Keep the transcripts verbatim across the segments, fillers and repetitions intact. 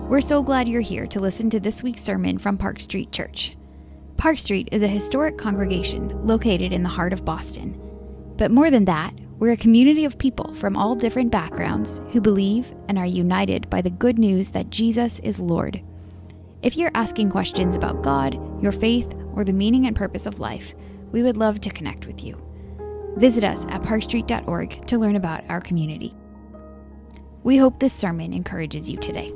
We're so glad you're here to listen to this week's sermon from Park Street Church. Park Street is a historic congregation located in the heart of Boston. But more than that, we're a community of people from all different backgrounds who believe and are united by the good news that Jesus is Lord. If you're asking questions about God, your faith, or the meaning and purpose of life, we would love to connect with you. Visit us at park street dot org to learn about our community. We hope this sermon encourages you today.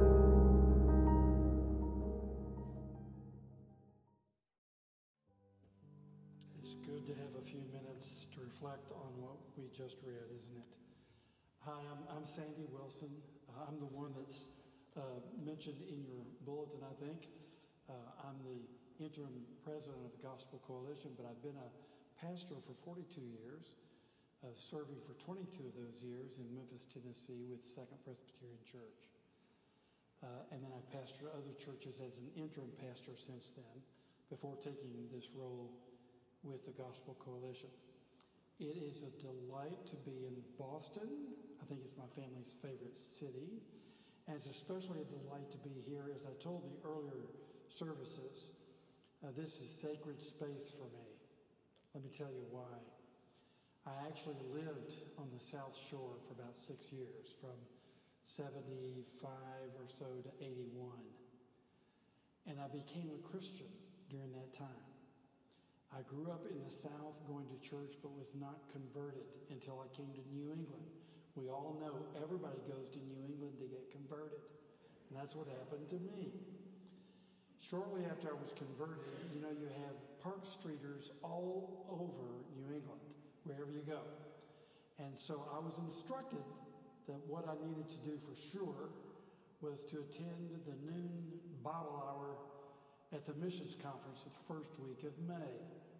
It's good to have a few minutes to reflect on what we just read, isn't it? Hi, I'm, I'm Sandy Wilson. Uh, I'm the one that's uh, mentioned in your bulletin, I think. Uh, I'm the interim president of the Gospel Coalition, but I've been a pastor for forty-two years. Uh, serving for twenty-two of those years in Memphis, Tennessee with Second Presbyterian Church. Uh, and then I've pastored other churches as an interim pastor since then, before taking this role with the Gospel Coalition. It is a delight to be in Boston. I think it's my family's favorite city. And it's especially a delight to be here. As I told the earlier services, uh, this is sacred space for me. Let me tell you why. I actually lived on the South Shore for about six years, from seventy-five or so to eighty-one. And I became a Christian during that time. I grew up in the South going to church, but was not converted until I came to New England. We all know everybody goes to New England to get converted. And that's what happened to me. Shortly after I was converted, you know, you have Park Streeters all over New England, wherever you go. And so I was instructed that what I needed to do for sure was to attend the noon Bible hour at the missions conference the first week of May.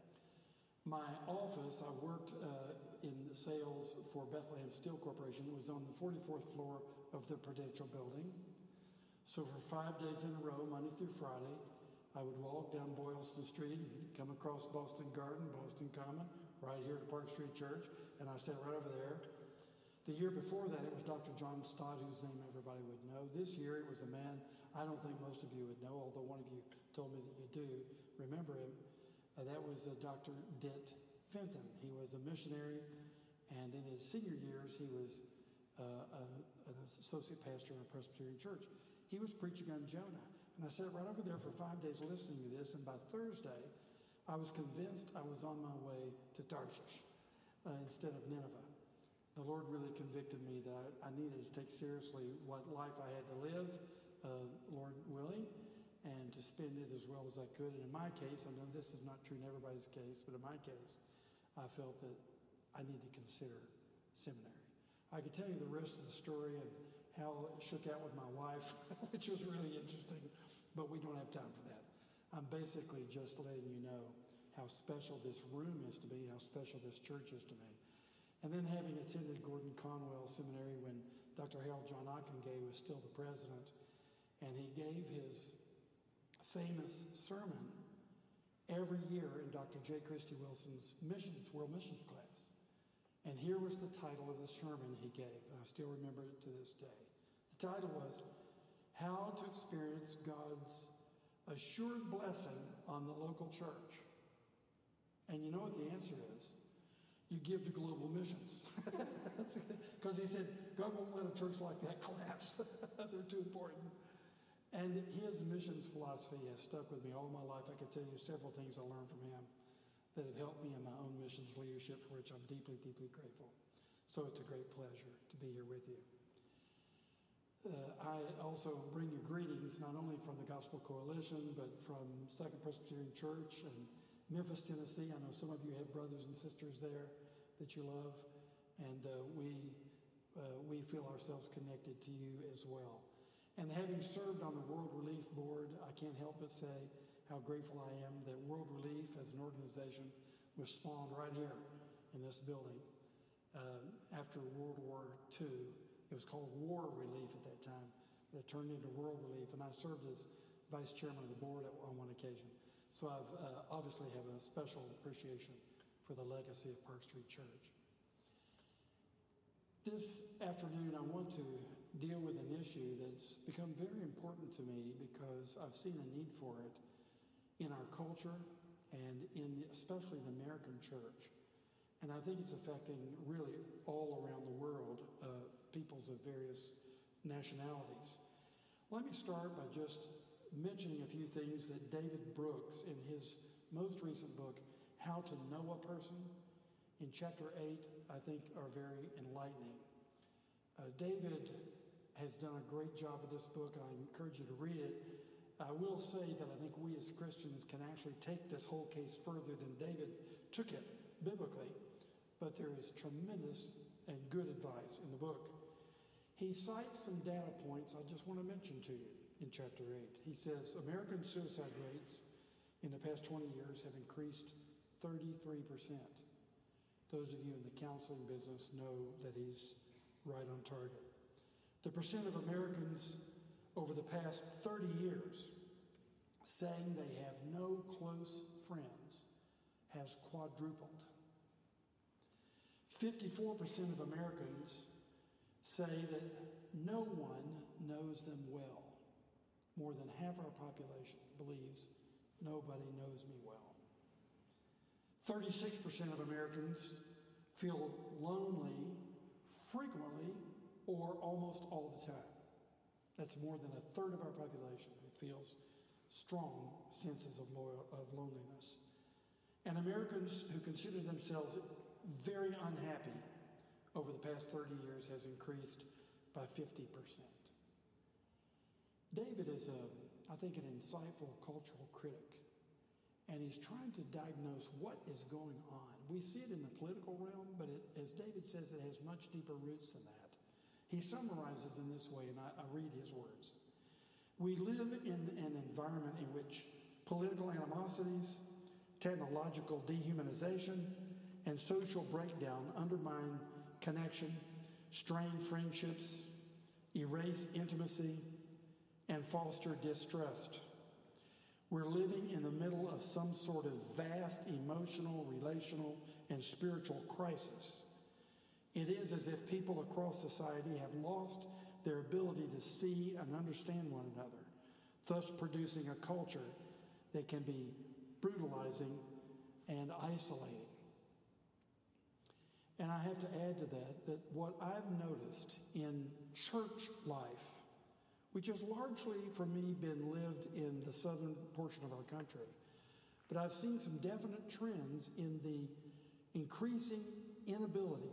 My office, I worked uh, in sales for Bethlehem Steel Corporation. It was on the forty-fourth floor of the Prudential building. So for five days in a row, Monday through Friday, I would walk down Boylston Street and come across Boston Garden, Boston Common, right here at Park Street Church, and I sat right over there. The year before that, it was Doctor John Stott, whose name everybody would know. This year, it was a man I don't think most of you would know, although one of you told me that you do remember him. Uh, that was uh, Doctor Dent Fenton. He was a missionary, and in his senior years, he was uh, a, an associate pastor in a Presbyterian church. He was preaching on Jonah, and I sat right over there for five days listening to this, and by Thursday, I was convinced I was on my way to Tarshish uh, instead of Nineveh. The Lord really convicted me that I, I needed to take seriously what life I had to live, uh, Lord willing, and to spend it as well as I could. And in my case, I know this is not true in everybody's case, but in my case, I felt that I need to consider seminary. I could tell you the rest of the story and how it shook out with my wife, which was really interesting, but we don't have time for that. I'm basically just letting you know how special this room is to me, how special this church is to me. And then having attended Gordon Conwell Seminary when Doctor Harold John Ockenga was still the president, and he gave his famous sermon every year in Doctor J. Christy Wilson's missions, World Missions class. And here was the title of the sermon he gave, and I still remember it to this day. The title was, How to Experience God's Assured Blessing on the Local Church. And you know what the answer is? You give to global missions. Because he said, God won't let a church like that collapse. They're too important. And his missions philosophy has stuck with me all my life. I could tell you several things I learned from him that have helped me in my own missions leadership, for which I'm deeply, deeply grateful. So it's a great pleasure to be here with you. Uh, I also bring you greetings, not only from the Gospel Coalition, but from Second Presbyterian Church and Memphis, Tennessee. I know some of you have brothers and sisters there that you love, and uh, we uh, we feel ourselves connected to you as well. And having served on the World Relief Board, I can't help but say how grateful I am that World Relief as an organization was spawned right here in this building. Uh, after World War Two, it was called War Relief at that time, but it turned into World Relief, and I served as vice chairman of the board on one occasion. So I've uh, obviously have a special appreciation for the legacy of Park Street Church. This afternoon, I want to deal with an issue that's become very important to me because I've seen a need for it in our culture and in the, especially the American church. And I think it's affecting really all around the world, uh, peoples of various nationalities. Let me start by just mentioning a few things that David Brooks, in his most recent book, How to Know a Person, in chapter eight, I think are very enlightening. Uh, David has done a great job with this book, and I encourage you to read it. I will say that I think we as Christians can actually take this whole case further than David took it biblically, but there is tremendous and good advice in the book. He cites some data points I just want to mention to you in chapter eight. He says American suicide rates in the past twenty years have increased thirty-three percent. Those of you in the counseling business know that he's right on target. The percent of Americans over the past thirty years saying they have no close friends has quadrupled. fifty-four percent of Americans say that no one knows them well. More than half our population believes nobody knows me well. thirty-six percent of Americans feel lonely frequently or almost all the time. That's more than a third of our population who feels strong senses of, loyal, of loneliness. And Americans who consider themselves very unhappy over the past thirty years has increased by fifty percent. David is, a, I think, an insightful cultural critic, and he's trying to diagnose what is going on. We see it in the political realm, but it, as David says, it has much deeper roots than that. He summarizes in this way, and I, I read his words. We live in an environment in which political animosities, technological dehumanization, and social breakdown undermine connection, strain friendships, erase intimacy, and foster distrust. We're living in the middle of some sort of vast emotional, relational, and spiritual crisis. It is as if people across society have lost their ability to see and understand one another, thus producing a culture that can be brutalizing and isolating. And I have to add to that that what I've noticed in church life, which has largely, for me, been lived in the southern portion of our country, but I've seen some definite trends in the increasing inability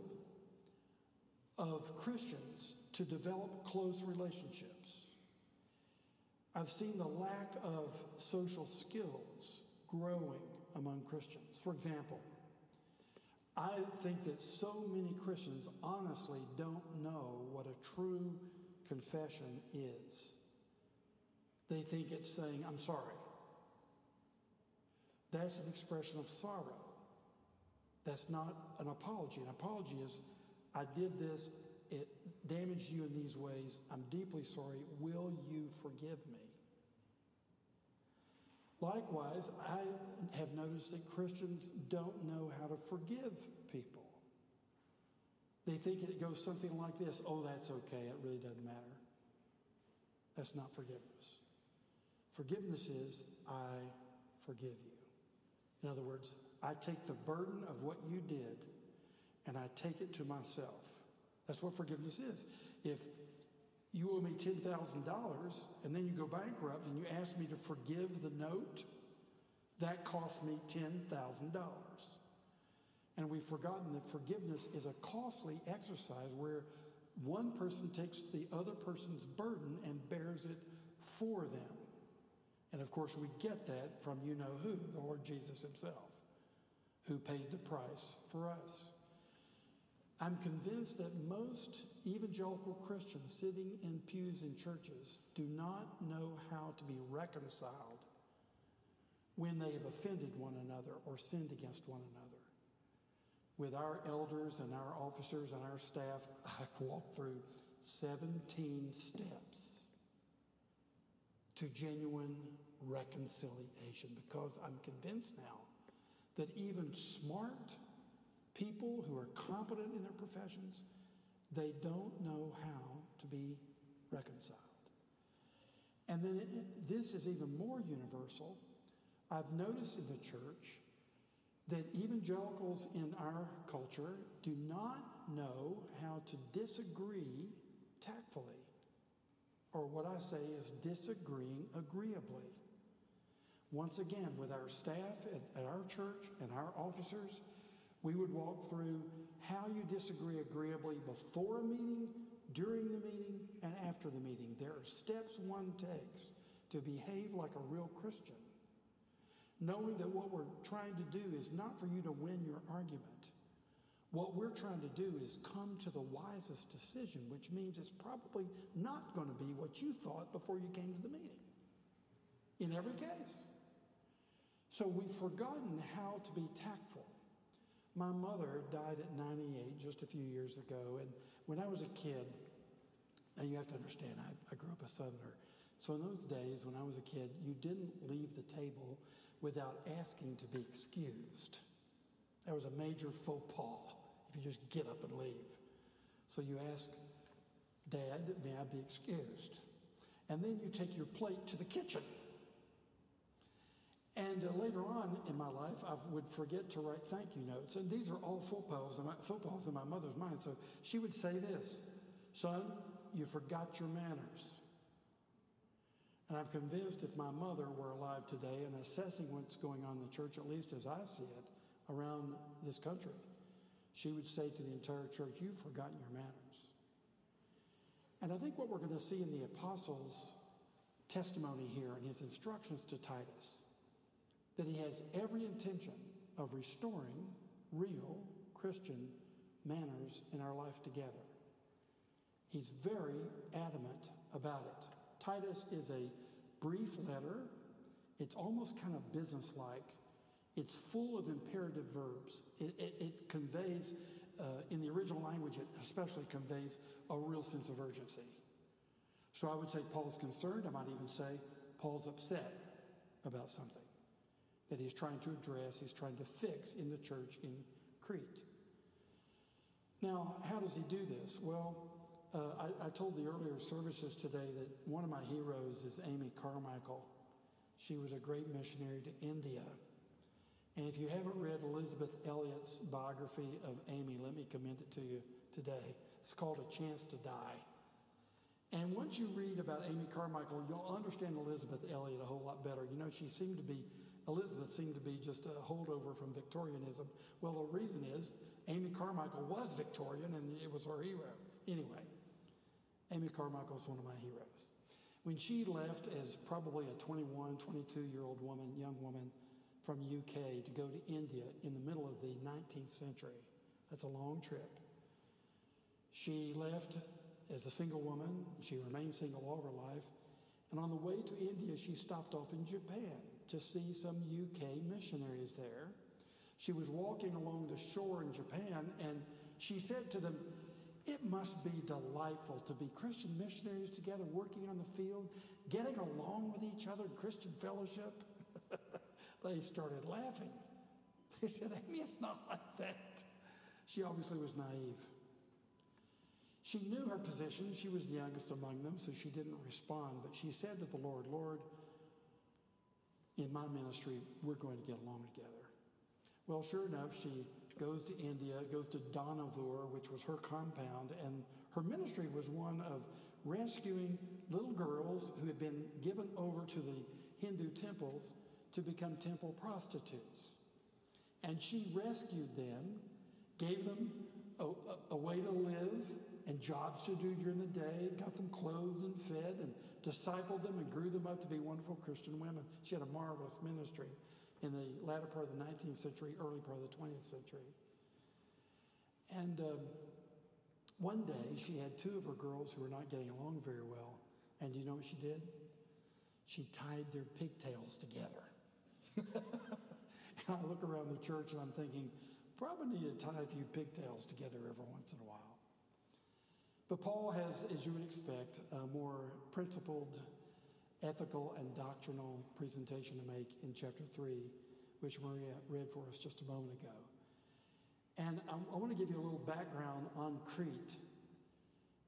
of Christians to develop close relationships. I've seen the lack of social skills growing among Christians. For example, I think that so many Christians honestly don't know what a true confession is. They think it's saying, I'm sorry. That's an expression of sorrow. That's not an apology. An apology is, I did this, it damaged you in these ways, I'm deeply sorry, will you forgive me? Likewise, I have noticed that Christians don't know how to forgive people. They think it goes something like this, oh, that's okay, it really doesn't matter. That's not forgiveness. Forgiveness is, I forgive you. In other words, I take the burden of what you did and I take it to myself. That's what forgiveness is. If you owe me ten thousand dollars and then you go bankrupt and you ask me to forgive the note, that cost me ten thousand dollars. And we've forgotten that forgiveness is a costly exercise where one person takes the other person's burden and bears it for them. And of course, we get that from you know who, the Lord Jesus himself, who paid the price for us. I'm convinced that most evangelical Christians sitting in pews in churches do not know how to be reconciled when they have offended one another or sinned against one another. With our elders and our officers and our staff, I've walked through seventeen steps to genuine reconciliation because I'm convinced now that even smart people who are competent in their professions, they don't know how to be reconciled. And then it, it, this is even more universal. I've noticed in the church that evangelicals in our culture do not know how to disagree tactfully, or what I say is disagreeing agreeably. Once again, with our staff at, at our church and our officers, we would walk through how you disagree agreeably before a meeting, during the meeting, and after the meeting. There are steps one takes to behave like a real Christian, knowing that what we're trying to do is not for you to win your argument. What we're trying to do is come to the wisest decision, which means it's probably not going to be what you thought before you came to the meeting, in every case. So we've forgotten how to be tactful. My mother died at ninety-eight just a few years ago, and when I was a kid, now you have to understand, I, I grew up a Southerner. So in those days, when I was a kid, you didn't leave the table without asking to be excused. That was a major faux pas, if you just get up and leave. So you ask, Dad, may I be excused? And then you take your plate to the kitchen. And uh, later on in my life, I would forget to write thank you notes. And these are all faux pas in my, faux pas in my mother's mind. So she would say this, son, you forgot your manners. And I'm convinced if my mother were alive today and assessing what's going on in the church, at least as I see it, around this country, she would say to the entire church, you've forgotten your manners. And I think what we're going to see in the apostles' testimony here and his instructions to Titus, that he has every intention of restoring real Christian manners in our life together. He's very adamant about it. Titus is a brief letter. It's almost kind of businesslike. It's full of imperative verbs. It, it, it conveys, uh, in the original language, it especially conveys a real sense of urgency. So I would say Paul's concerned. I might even say Paul's upset about something that he's trying to address, he's trying to fix in the church in Crete. Now, how does he do this? Well, uh, I, I told the earlier services today that one of my heroes is Amy Carmichael. She was a great missionary to India. And if you haven't read Elizabeth Elliot's biography of Amy, let me commend it to you today. It's called A Chance to Die. And once you read about Amy Carmichael, you'll understand Elizabeth Elliot a whole lot better. You know, she seemed to be, Elizabeth seemed to be just a holdover from Victorianism. Well, the reason is Amy Carmichael was Victorian and it was her hero. Anyway, Amy Carmichael is one of my heroes. When she left as probably a twenty-one, twenty-two-year-old woman, young woman from U K to go to India in the middle of the nineteenth century, that's a long trip. She left as a single woman. She remained single all of her life. And on the way to India, she stopped off in Japan to see some U K missionaries there. She was walking along the shore in Japan, and she said to them, it must be delightful to be Christian missionaries together, working on the field, getting along with each other in Christian fellowship. They started laughing. They said, Amy, it's not like that. She obviously was naive. She knew her position. She was the youngest among them, so she didn't respond. But she said to the Lord, Lord, in my ministry, we're going to get along together. Well, sure enough, she goes to India, goes to Donavur, which was her compound, and her ministry was one of rescuing little girls who had been given over to the Hindu temples to become temple prostitutes. And she rescued them, gave them a, a, a way to live and jobs to do during the day, got them clothed and fed, and discipled them and grew them up to be wonderful Christian women. She had a marvelous ministry in the latter part of the nineteenth century, early part of the twentieth century. And um, one day, she had two of her girls who were not getting along very well. And do you know what she did? She tied their pigtails together. And I look around the church and I'm thinking, probably need to tie a few pigtails together every once in a while. But Paul has, as you would expect, a more principled, ethical, and doctrinal presentation to make in chapter three, which Maria read for us just a moment ago. And I, I want to give you a little background on Crete,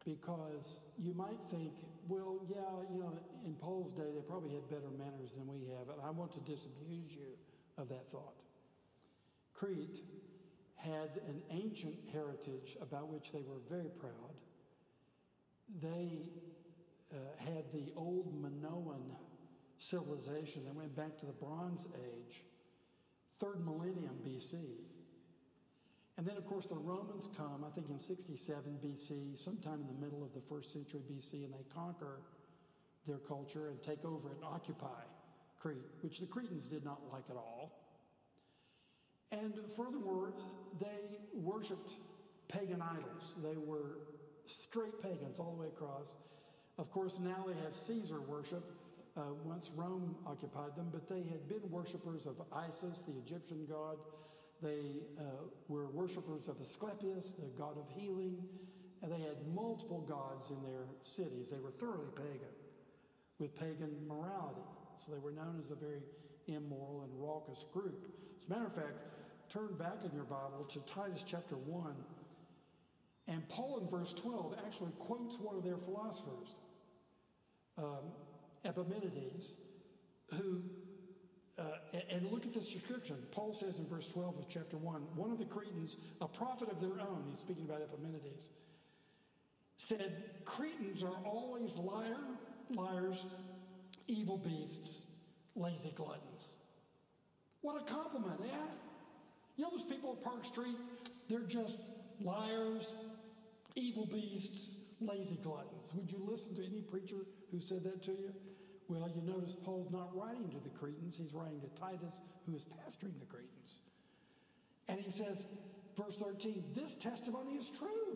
because you might think, well, yeah, you know, in Paul's day, they probably had better manners than we have, and I want to disabuse you of that thought. Crete had an ancient heritage about which they were very proud. They uh, had the old Minoan civilization that went back to the Bronze Age, third millennium B C. And then, of course, the Romans come, I think in sixty-seven B C, sometime in the middle of the first century B C, and they conquer their culture and take over and occupy Crete, which the Cretans did not like at all. And furthermore, they worshipped pagan idols. They were straight pagans all the way across. Of course, now they have Caesar worship, uh, once Rome occupied them, but they had been worshipers of Isis, the Egyptian god. They uh, were worshipers of Asclepius, the god of healing, and they had multiple gods in their cities. They were thoroughly pagan, with pagan morality. So they were known as a very immoral and raucous group. As a matter of fact, turn back in your Bible to Titus chapter one, and Paul in verse twelve actually quotes one of their philosophers, um, Epimenides, who Uh, and look at this description. Paul says in verse twelve of chapter one, one of the Cretans, a prophet of their own, he's speaking about Epimenides, said, Cretans are always liar, liars, evil beasts, lazy gluttons. What a compliment, eh? You know those people at Park Street? They're just liars, evil beasts, lazy gluttons. Would you listen to any preacher who said that to you? Well, you notice Paul's not writing to the Cretans. He's writing to Titus, who is pastoring the Cretans. And he says, verse thirteen, this testimony is true.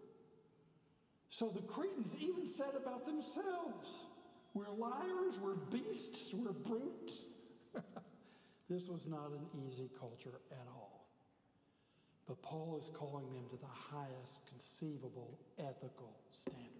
So the Cretans even said about themselves, we're liars, we're beasts, we're brutes. This was not an easy culture at all. But Paul is calling them to the highest conceivable ethical standards.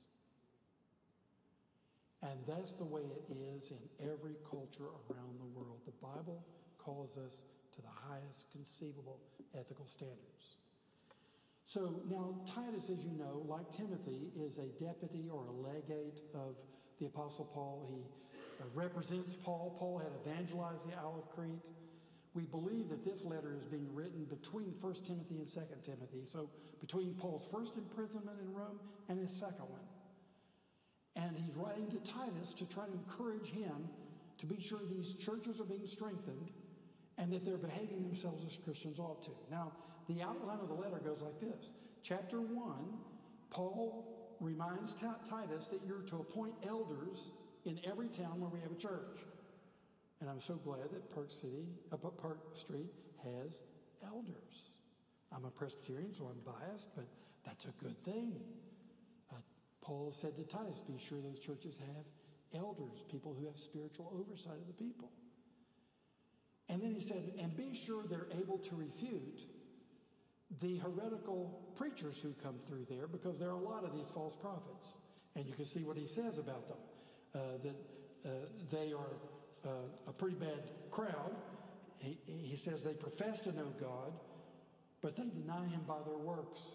And that's the way it is in every culture around the world. The Bible calls us to the highest conceivable ethical standards. So now Titus, as you know, like Timothy, is a deputy or a legate of the Apostle Paul. He uh, represents Paul. Paul had evangelized the Isle of Crete. We believe that this letter is being written between First Timothy and Second Timothy. So between Paul's first imprisonment in Rome and his second one. And he's writing to Titus to try to encourage him to be sure these churches are being strengthened and that they're behaving themselves as Christians ought to. Now, the outline of the letter goes like this. Chapter one, Paul reminds T- Titus that you're to appoint elders in every town where we have a church. And I'm so glad that Park City, uh, Park Street has elders. I'm a Presbyterian, so I'm biased, but that's a good thing. Paul said to Titus, be sure those churches have elders, people who have spiritual oversight of the people. And then he said, and be sure they're able to refute the heretical preachers who come through there, because there are a lot of these false prophets. And you can see what he says about them, uh, that uh, they are uh, a pretty bad crowd. He, he says they profess to know God, but they deny him by their works.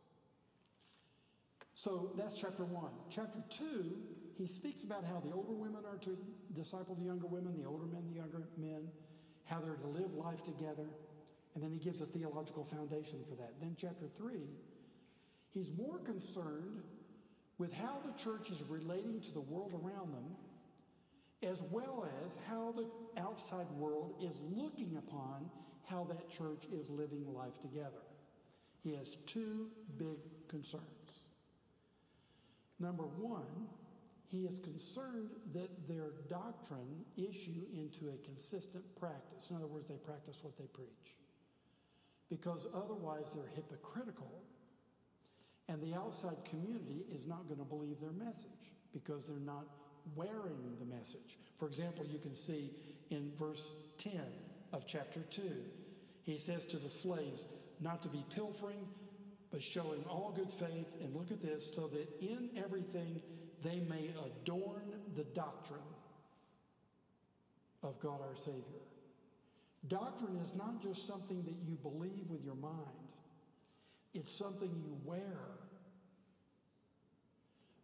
So that's chapter one. Chapter two, he speaks about how the older women are to disciple the younger women, the older men, the younger men, how they're to live life together. And then he gives a theological foundation for that. Then chapter three, he's more concerned with how the church is relating to the world around them, as well as how the outside world is looking upon how that church is living life together. He has two big concerns. Number one, he is concerned that their doctrine issue into a consistent practice. In other words, they practice what they preach. Because otherwise they're hypocritical, and the outside community is not going to believe their message because they're not wearing the message. For example, you can see in verse ten of chapter two, he says to the slaves not to be pilfering, but showing all good faith, and look at this, so that in everything they may adorn the doctrine of God our Savior. Doctrine is not just something that you believe with your mind. It's something you wear.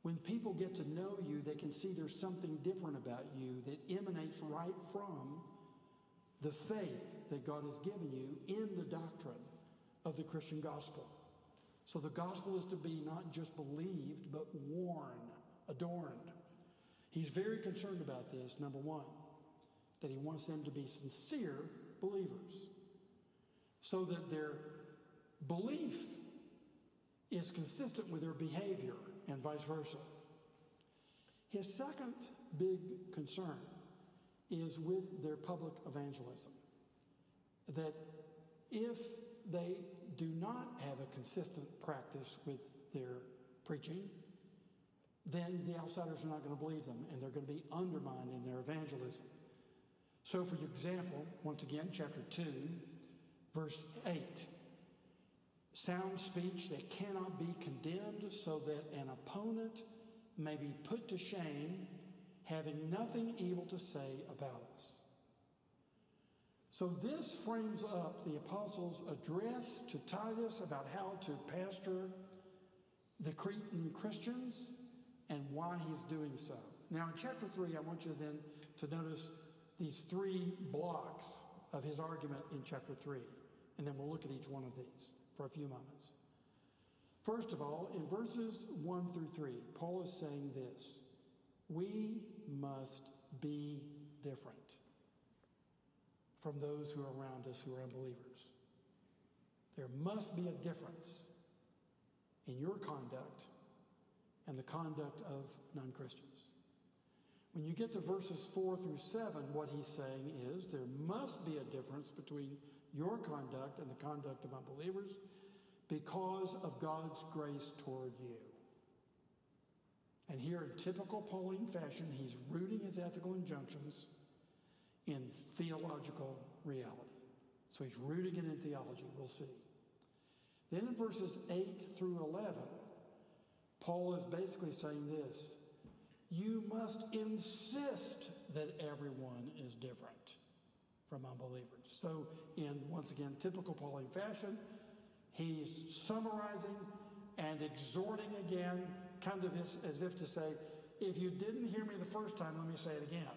When people get to know you, they can see there's something different about you that emanates right from the faith that God has given you in the doctrine of the Christian gospel. So the gospel is to be not just believed, but worn, adorned. He's very concerned about this, number one, that he wants them to be sincere believers so that their belief is consistent with their behavior and vice versa. His second big concern is with their public evangelism. That if they do not have a consistent practice with their preaching, then the outsiders are not going to believe them, and they're going to be undermined in their evangelism. So, for example, once again, chapter two, verse eight. Sound speech that cannot be condemned, so that an opponent may be put to shame, having nothing evil to say about us. So this frames up the apostles' address to Titus about how to pastor the Cretan Christians and why he's doing so. Now in chapter three, I want you then to notice these three blocks of his argument in chapter three, and then we'll look at each one of these for a few moments. First of all, in verses one through three, Paul is saying this: we must be different from those who are around us who are unbelievers. There must be a difference in your conduct and the conduct of non-Christians. When you get to verses four through seven, what he's saying is there must be a difference between your conduct and the conduct of unbelievers because of God's grace toward you. And here in typical Pauline fashion, he's rooting his ethical injunctions in theological reality. So he's rooting it in theology. We'll see. Then in verses eight through eleven, Paul is basically saying this: you must insist that everyone is different from unbelievers. So in, once again, typical Pauline fashion, he's summarizing and exhorting again, kind of as, as if to say, if you didn't hear me the first time, let me say it again.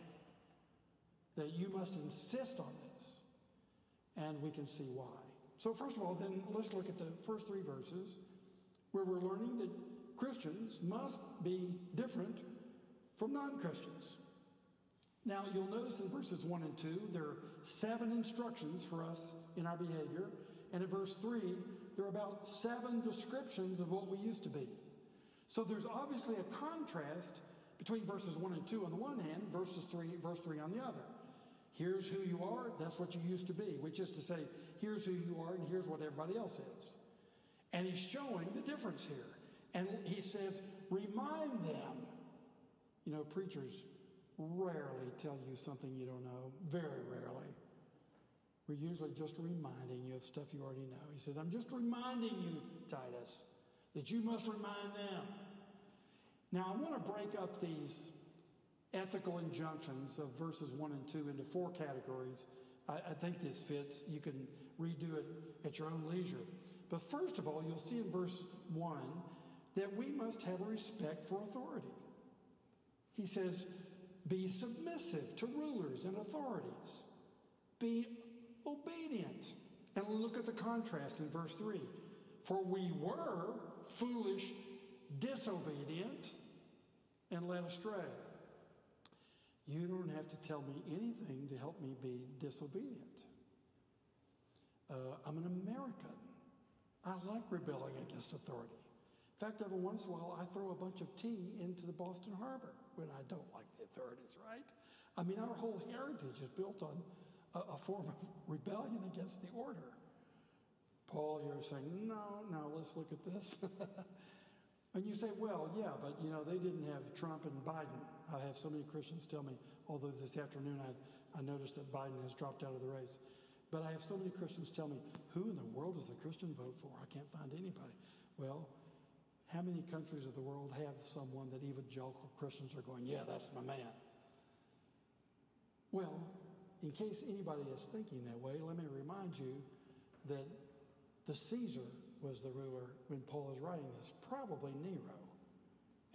That you must insist on this. And we can see why. So first of all, then let's look at the first three verses where we're learning that Christians must be different from non-Christians. Now, you'll notice in verses one and two, there are seven instructions for us in our behavior. And in verse three, there are about seven descriptions of what we used to be. So there's obviously a contrast between verses one and two on the one hand, verses three, verse three on the other. Here's who you are, that's what you used to be, which is to say, here's who you are and here's what everybody else is. And he's showing the difference here. And he says, remind them. You know, preachers rarely tell you something you don't know, very rarely. We're usually just reminding you of stuff you already know. He says, I'm just reminding you, Titus, that you must remind them. Now, I want to break up these ethical injunctions of verses one and two into four categories. I, I think this fits. You can redo it at your own leisure. But first of all, you'll see in verse one that we must have a respect for authority. He says, be submissive to rulers and authorities. Be obedient. And look at the contrast in verse three. For we were foolish, disobedient, and led astray. You don't have to tell me anything to help me be disobedient. Uh, I'm an American. I like rebelling against authority. In fact, every once in a while, I throw a bunch of tea into the Boston Harbor when I don't like the authorities, right? I mean, our whole heritage is built on a, a form of rebellion against the order. Paul here is saying, no, no, let's look at this. And you say, well, yeah, but, you know, they didn't have Trump and Biden. I have so many Christians tell me, although this afternoon I, I noticed that Biden has dropped out of the race. But I have so many Christians tell me, who in the world does a Christian vote for? I can't find anybody. Well, how many countries of the world have someone that evangelical Christians are going, yeah, that's my man? Well, in case anybody is thinking that way, let me remind you that the Caesar was the ruler when Paul is writing this, probably Nero.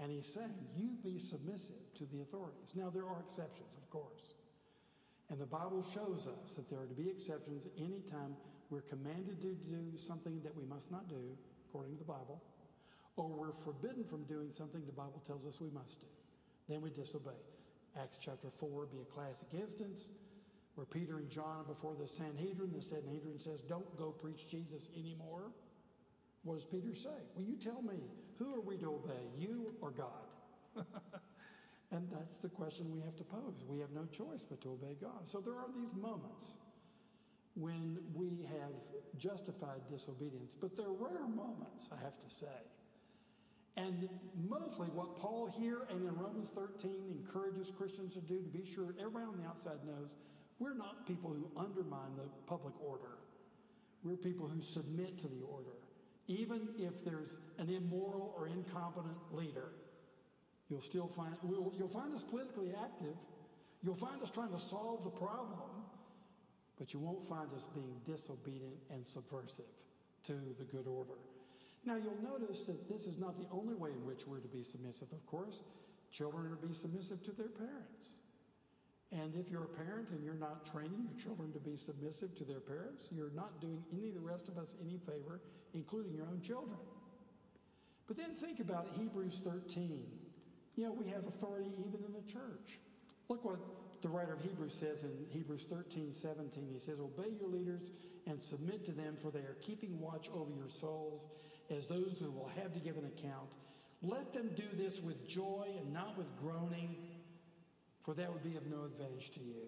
And he's saying, you be submissive to the authorities. Now, there are exceptions, of course. And the Bible shows us that there are to be exceptions anytime we're commanded to do something that we must not do, according to the Bible, or we're forbidden from doing something the Bible tells us we must do. Then we disobey. Acts chapter four would be a classic instance where Peter and John are before the Sanhedrin. The Sanhedrin says, don't go preach Jesus anymore. What does Peter say? Well, you tell me, who are we to obey, you or God? And that's the question we have to pose. We have no choice but to obey God. So there are these moments when we have justified disobedience, but they're rare moments, I have to say. And mostly what Paul here and in Romans thirteen encourages Christians to do, to be sure everybody on the outside knows, we're not people who undermine the public order. We're people who submit to the order. Even if there's an immoral or incompetent leader, you'll still find, we'll, you'll find us politically active. You'll find us trying to solve the problem, but you won't find us being disobedient and subversive to the good order. Now, you'll notice that this is not the only way in which we're to be submissive, of course. Children are to be submissive to their parents. And if you're a parent and you're not training your children to be submissive to their parents, you're not doing any of the rest of us any favor, including your own children. But then think about Hebrews thirteen. You know, we have authority even in the church. Look what the writer of Hebrews says in Hebrews thirteen seventeen. He says, obey your leaders and submit to them, for they are keeping watch over your souls as those who will have to give an account. Let them do this with joy and not with groaning, for that would be of no advantage to you.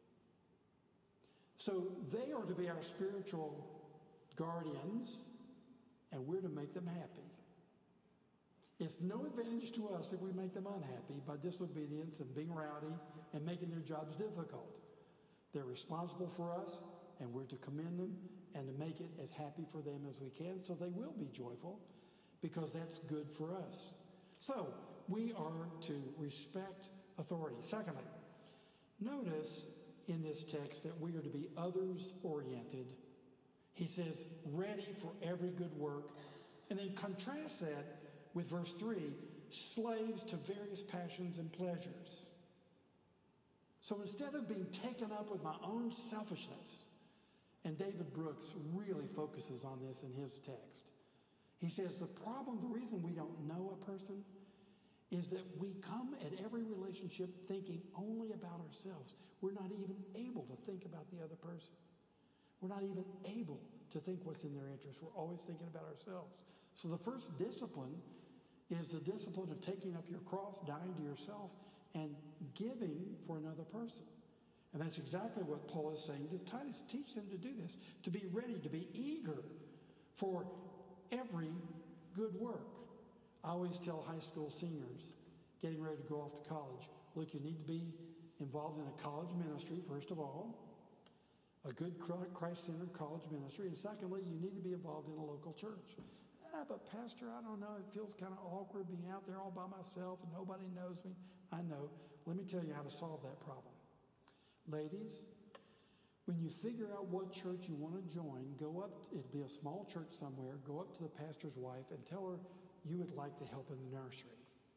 So they are to be our spiritual guardians, and we're to make them happy. It's no advantage to us if we make them unhappy by disobedience and being rowdy and making their jobs difficult. They're responsible for us, and we're to commend them and to make it as happy for them as we can, so they will be joyful, because that's good for us. So we are to respect authority. Secondly, notice in this text that we are to be others-oriented. He says, ready for every good work. And then contrast that with verse three, slaves to various passions and pleasures. So instead of being taken up with my own selfishness, and David Brooks really focuses on this in his text. He says the problem, the reason we don't know a person is that we come at every relationship thinking only about ourselves. We're not even able to think about the other person. We're not even able to think what's in their interest. We're always thinking about ourselves. So the first discipline is the discipline of taking up your cross, dying to yourself, and giving for another person. And that's exactly what Paul is saying to Titus. Teach them to do this, to be ready, to be eager for every good work. I always tell high school seniors getting ready to go off to college, look, you need to be involved in a college ministry, first of all, a good Christ-centered college ministry, and secondly, you need to be involved in a local church. Ah, but Pastor, I don't know, it feels kind of awkward being out there all by myself and nobody knows me. I know. Let me tell you how to solve that problem. Ladies, when you figure out what church you want to join, go up, it'd be a small church somewhere, go up to the pastor's wife and tell her you would like to help in the nursery.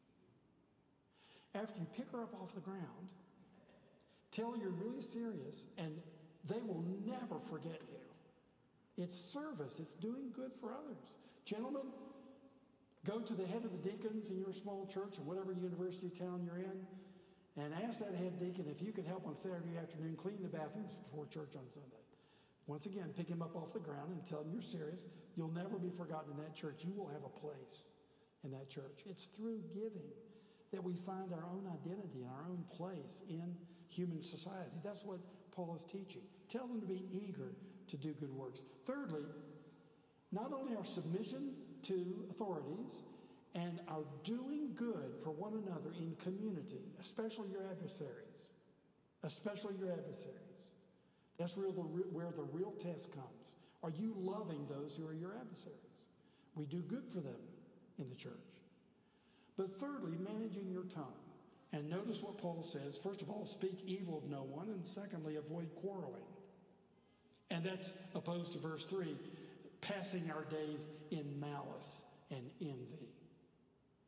After you pick her up off the ground, tell her you're really serious, and they will never forget you. It's service. It's doing good for others. Gentlemen, go to the head of the deacons in your small church or whatever university town you're in, and ask that head deacon if you could help on Saturday afternoon clean the bathrooms before church on Sunday. Once again, pick him up off the ground and tell him you're serious. You'll never be forgotten in that church. You will have a place in that church. It's through giving that we find our own identity and our own place in human society. That's what Paul is teaching. Tell them to be eager to do good works. Thirdly, not only our submission to authorities and our doing good for one another in community, especially your adversaries, especially your adversaries. That's real, the, where the real test comes. Are you loving those who are your adversaries? We do good for them in the church. But thirdly, managing your tongue. And notice what Paul says. First of all, speak evil of no one. And secondly, avoid quarreling. And that's opposed to verse three, passing our days in malice and envy.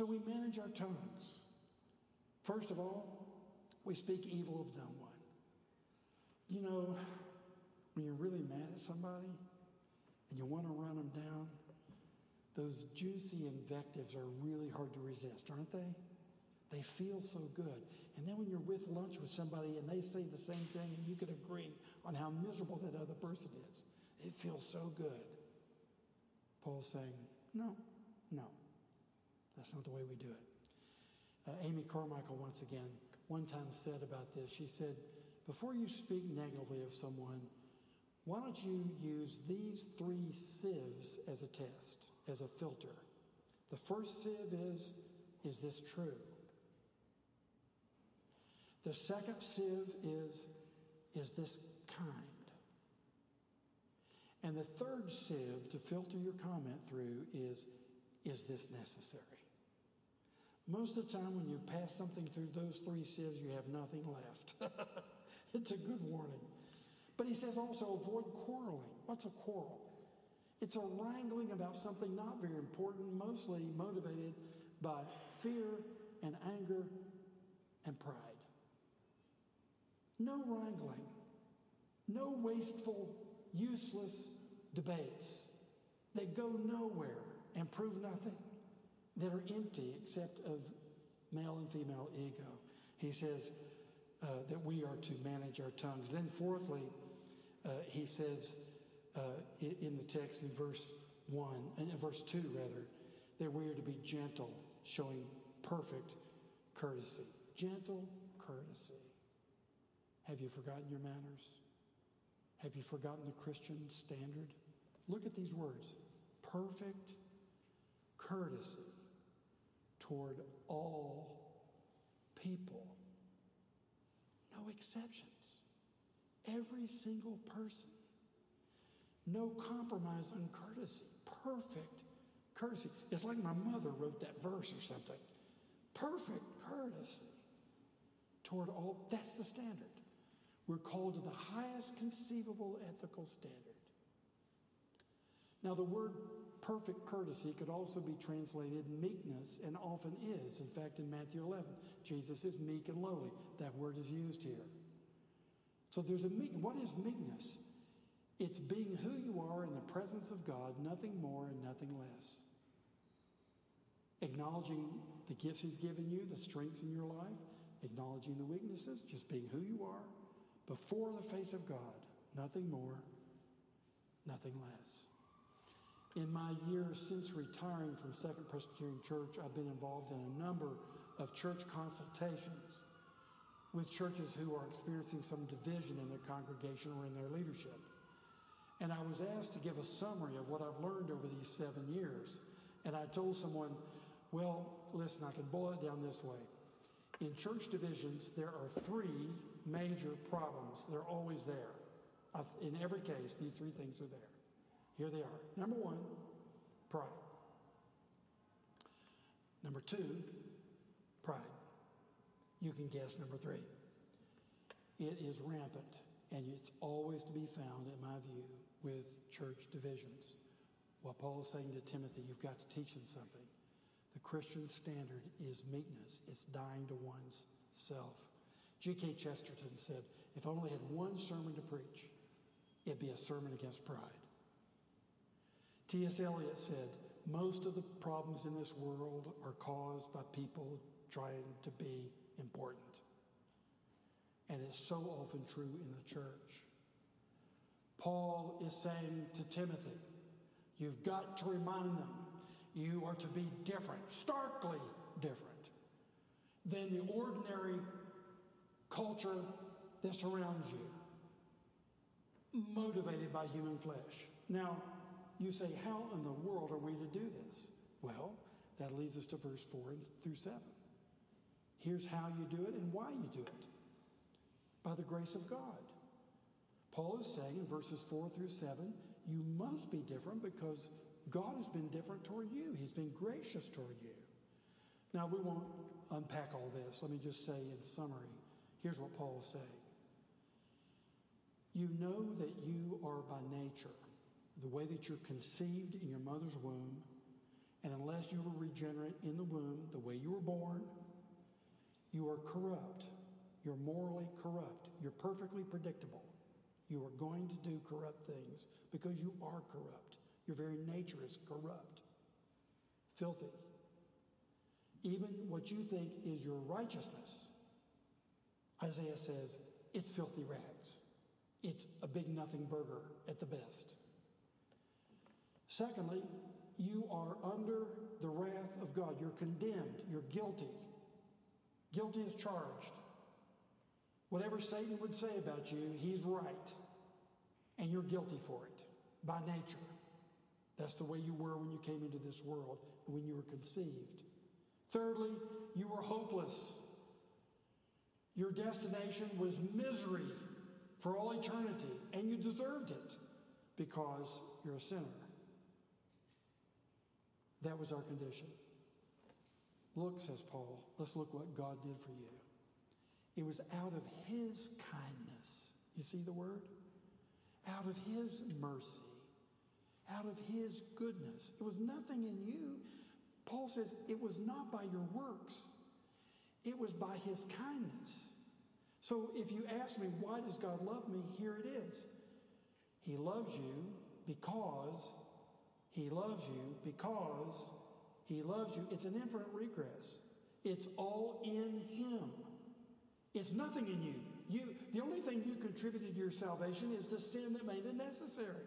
So we manage our tongues. First of all, we speak evil of no one. You know, when you're really mad at somebody and you want to run them down, those juicy invectives are really hard to resist, aren't they? They feel so good. And then when you're with lunch with somebody and they say the same thing and you can agree on how miserable that other person is, it feels so good. Paul's saying, no, no, that's not the way we do it. Uh, Amy Carmichael, once again, one time said about this, she said, before you speak negatively of someone, why don't you use these three sieves as a test, as a filter? The first sieve is, is this true? The second sieve is, is this kind? And the third sieve to filter your comment through is, is this necessary? Most of the time when you pass something through those three sieves, you have nothing left. It's a good warning. But he says also avoid quarreling. What's a quarrel? It's a wrangling about something not very important, mostly motivated by fear and anger and pride. No wrangling. No wasteful, useless debates that go nowhere and prove nothing, that are empty except of male and female ego. He says uh, that we are to manage our tongues. Then fourthly, uh, he says uh, in the text in verse one, and in verse two rather, that we are to be gentle, showing perfect courtesy. Gentle courtesy. Have you forgotten your manners? Have you forgotten the Christian standard? Look at these words. Perfect courtesy toward all people. No exceptions. Every single person. No compromise on courtesy. Perfect courtesy. It's like my mother wrote that verse or something. Perfect courtesy toward all. That's the standard. We're called to the highest conceivable ethical standard. Now, the word perfect courtesy could also be translated meekness, and often is. In fact, in Matthew eleven, Jesus is meek and lowly. That word is used here. So there's a meek. What is meekness? It's being who you are in the presence of God, nothing more and nothing less. Acknowledging the gifts he's given you, the strengths in your life, acknowledging the weaknesses, just being who you are before the face of God, nothing more, nothing less. In my years since retiring from Second Presbyterian Church, I've been involved in a number of church consultations with churches who are experiencing some division in their congregation or in their leadership. And I was asked to give a summary of what I've learned over these seven years. And I told someone, well, listen, I can boil it down this way. In church divisions, there are three major problems. They're always there. I've, in every case, these three things are there. Here they are. Number one, pride. Number two, pride. You can guess number three. It is rampant, and it's always to be found, in my view, with church divisions. What Paul is saying to Timothy, you've got to teach them something. The Christian standard is meekness. It's dying to one's self. G K Chesterton said, if I only had one sermon to preach, it'd be a sermon against pride. T S Eliot said, most of the problems in this world are caused by people trying to be important. And it's so often true in the church. Paul is saying to Timothy, you've got to remind them you are to be different, starkly different than the ordinary culture that surrounds you, motivated by human flesh. Now, you say, how in the world are we to do this? Well, that leads us to verse four through seven. Here's how you do it and why you do it. By the grace of God. Paul is saying in verses four through seven, you must be different because God has been different toward you. He's been gracious toward you. Now, we won't unpack all this. Let me just say in summary, here's what Paul is saying. You know that you are by nature, the way that you're conceived in your mother's womb, and unless you were regenerate in the womb, the corrupt. You're morally corrupt. You're perfectly predictable. You are going to do corrupt things because you are corrupt. Your very nature is corrupt, filthy. Even what you think is your righteousness, Isaiah says, it's filthy rags. It's a big nothing burger at the best. Secondly, you are under the wrath of God. You're condemned. You're guilty. Guilty as charged. Whatever Satan would say about you, he's right. And you're guilty for it by nature. That's the way you were when you came into this world and when you were conceived. Thirdly, you were hopeless. Your destination was misery for all eternity, and you deserved it because you're a sinner. That was our condition. Look, says Paul, let's look what God did for you. It was out of his kindness. You see the word? Out of his mercy. Out of his goodness. It was nothing in you. Paul says it was not by your works. It was by his kindness. So if you ask me, why does God love me? Here it is. He loves you because he loves you because he loves you. It's an infinite regress. It's all in him. It's nothing in you. You, the only thing you contributed to your salvation is the sin that made it necessary.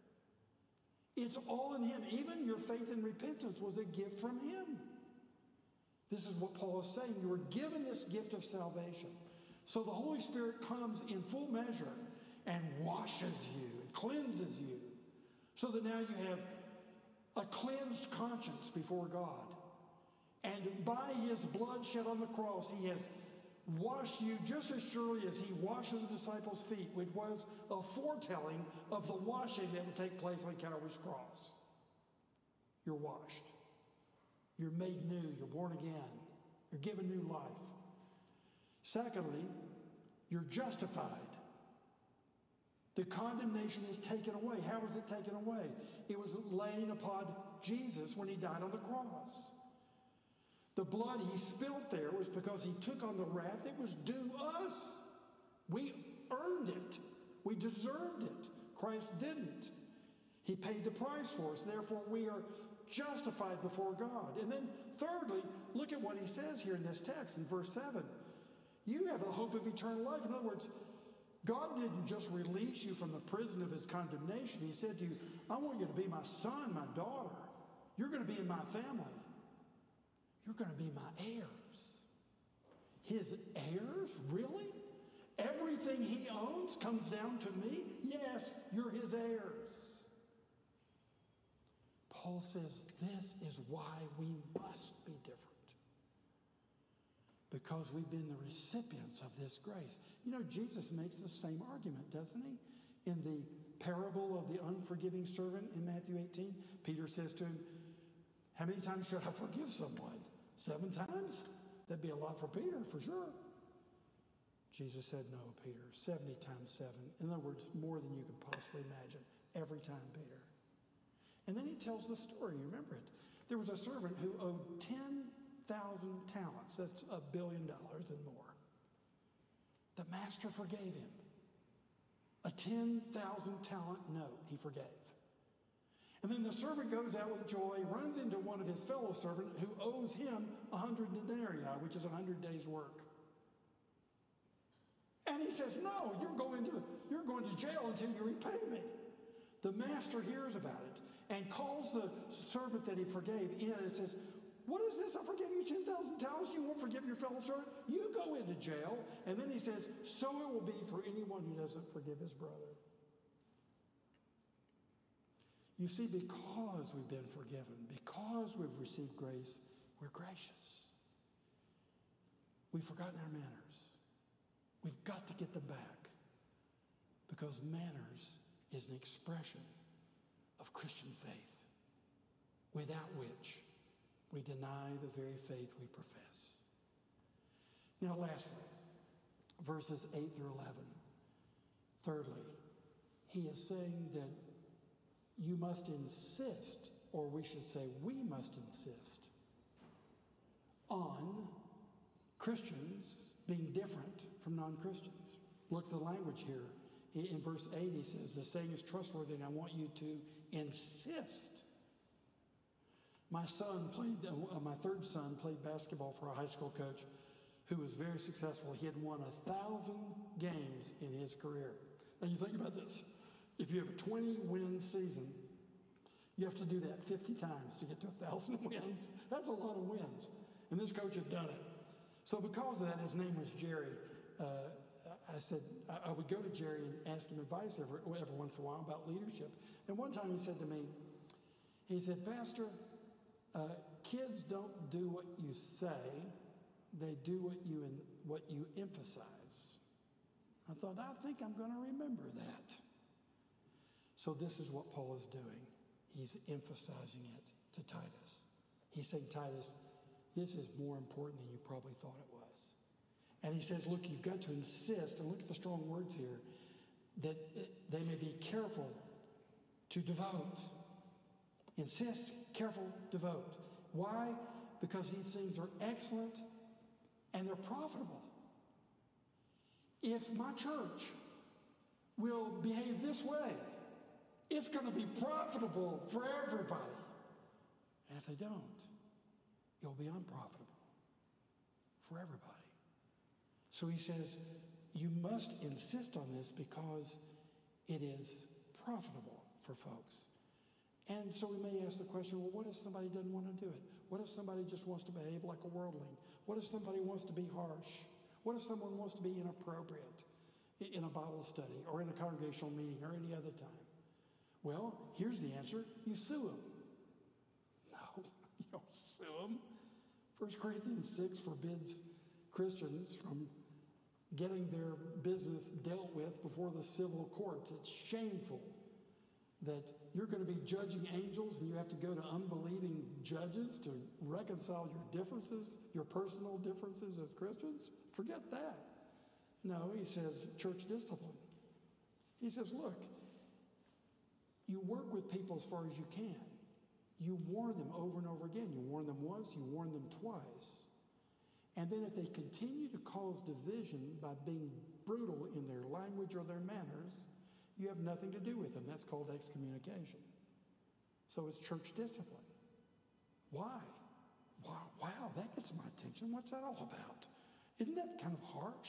It's all in him. Even your faith and repentance was a gift from him. This is what Paul is saying. You were given this gift of salvation. So the Holy Spirit comes in full measure and washes you and cleanses you so that now you have a cleansed conscience before God. And by his blood shed on the cross, he has washed you just as surely as he washed the disciples' feet, which was a foretelling of the washing that would take place on Calvary's cross. You're washed. You're made new. You're born again. You're given new life. Secondly, you're justified. The condemnation is taken away. How was it taken away? It was laying upon Jesus when he died on the cross. The blood he spilt there was because he took on the wrath that was due us. We earned it. We deserved it. Christ didn't. He paid the price for us. Therefore, we are justified before God. And then thirdly, look at what he says here in this text in verse seven. You have the hope of eternal life. In other words, God didn't just release you from the prison of his condemnation. He said to you, I want you to be my son, my daughter. You're going to be in my family. You're going to be my heirs. His heirs? Really? Everything he owns comes down to me? Yes, you're his heirs. Paul says this is why we must be different. Because we've been the recipients of this grace. You know, Jesus makes the same argument, doesn't he? In the parable of the unforgiving servant in Matthew eighteen, Peter says to him, how many times should I forgive someone? Seven times? That'd be a lot for Peter, for sure. Jesus said, no, Peter, seventy times seven. In other words, more than you could possibly imagine. Every time, Peter. And then he tells the story. You remember it. There was a servant who owed ten thousand talents. That's a billion dollars and more. The master forgave him. A ten thousand talent note he forgave. And then the servant goes out with joy, runs into one of his fellow servants who owes him a hundred denarii, which is a hundred days' work. And he says, no, you're going to, you're going to jail until you repay me. The master hears about it and calls the servant that he forgave in and says, what is this? I forgave you ten thousand talents. You won't forgive your fellow servant? You go into jail. And then he says, so it will be for anyone who doesn't forgive his brother. You see, because we've been forgiven, because we've received grace, we're gracious. We've forgotten our manners. We've got to get them back. Because manners is an expression of Christian faith, without which we deny the very faith we profess. Now, lastly, verses eight through eleven. Thirdly, he is saying that you must insist, or we should say we must insist, on Christians being different from non-Christians. Look at the language here. In verse eight, he says, the saying is trustworthy, and I want you to insist. My son played, uh, my third son played basketball for a high school coach who was very successful. He had won a thousand games in his career. Now you think about this. If you have a twenty-win season, you have to do that fifty times to get to a thousand wins. That's a lot of wins. And this coach had done it. So because of that, his name was Jerry. Uh, I said, I would go to Jerry and ask him advice every, every once in a while about leadership. And one time he said to me, he said, Pastor, uh, kids don't do what you say, they do what you, in, what you emphasize. I thought, I think I'm going to remember that. So this is what Paul is doing. He's emphasizing it to Titus. He's saying, Titus, this is more important than you probably thought it was. And he says, look, you've got to insist, and look at the strong words here, that they may be careful to devote. Insist, careful, devote. Why? Because these things are excellent and they're profitable. If my church will behave this way, it's going to be profitable for everybody. And if they don't, it'll be unprofitable for everybody. So he says, you must insist on this because it is profitable for folks. And so we may ask the question, well, what if somebody doesn't want to do it? What if somebody just wants to behave like a worldling? What if somebody wants to be harsh? What if someone wants to be inappropriate in a Bible study or in a congregational meeting or any other time? Well, here's the answer. You sue them. No, you don't sue them. First Corinthians six forbids Christians from getting their business dealt with before the civil courts. It's shameful that you're going to be judging angels and you have to go to unbelieving judges to reconcile your differences, your personal differences as Christians. Forget that. No, he says church discipline. He says, look, you work with people as far as you can. You warn them over and over again. You warn them once, you warn them twice. And then if they continue to cause division by being brutal in their language or their manners, you have nothing to do with them. That's called excommunication. So it's church discipline. Why? Wow, wow, that gets my attention. What's that all about? Isn't that kind of harsh?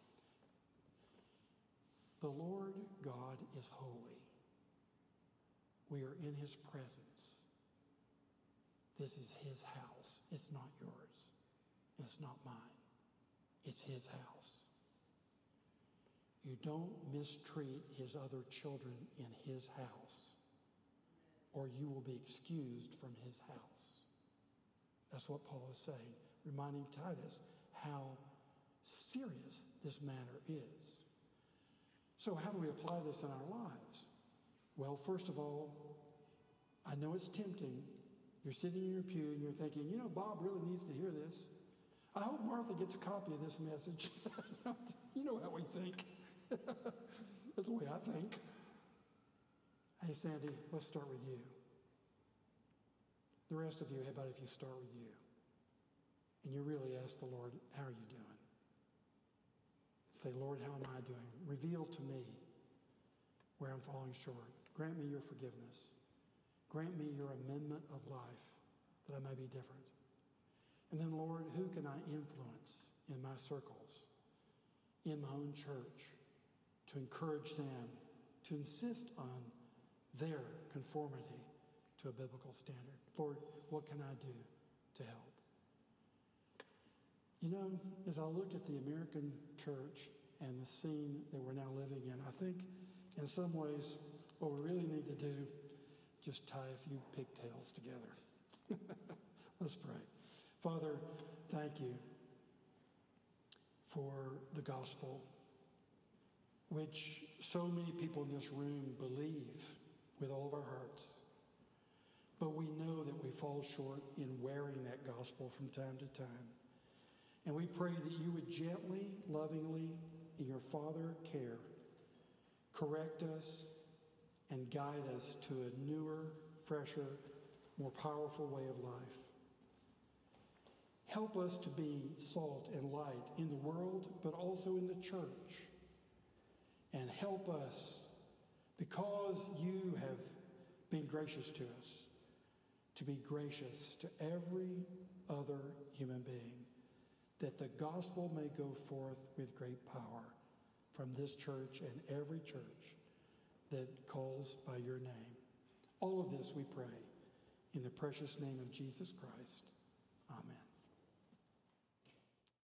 The Lord God is holy. We are in his presence. This is his house. It's not yours. And it's not mine. It's his house. You don't mistreat his other children in his house, or you will be excused from his house. That's what Paul is saying, reminding Titus how serious this matter is. So how do we apply this in our lives? Well, first of all, I know it's tempting. You're sitting in your pew and you're thinking, you know, Bob really needs to hear this. I hope Martha gets a copy of this message. You know how we think. That's the way I think. Hey, Sandy, let's start with you. The rest of you, how about if you start with you? And you really ask the Lord, how are you doing? Say, Lord, how am I doing? Reveal to me where I'm falling short. Grant me your forgiveness. Grant me your amendment of life that I may be different. And then, Lord, who can I influence in my circles, in my own church, to encourage them, to insist on their conformity to a biblical standard? Lord, what can I do to help? You know, as I look at the American church and the scene that we're now living in, I think in some ways what we really need to do, just tie a few pigtails together. Let's pray. Father, thank you for the gospel, which so many people in this room believe with all of our hearts. But we know that we fall short in wearing that gospel from time to time. And we pray that you would gently, lovingly, in your Father care, correct us and guide us to a newer, fresher, more powerful way of life. Help us to be salt and light in the world, but also in the church. And help us, because you have been gracious to us, to be gracious to every other human being, that the gospel may go forth with great power from this church and every church that calls by your name. All of this we pray in the precious name of Jesus Christ. Amen.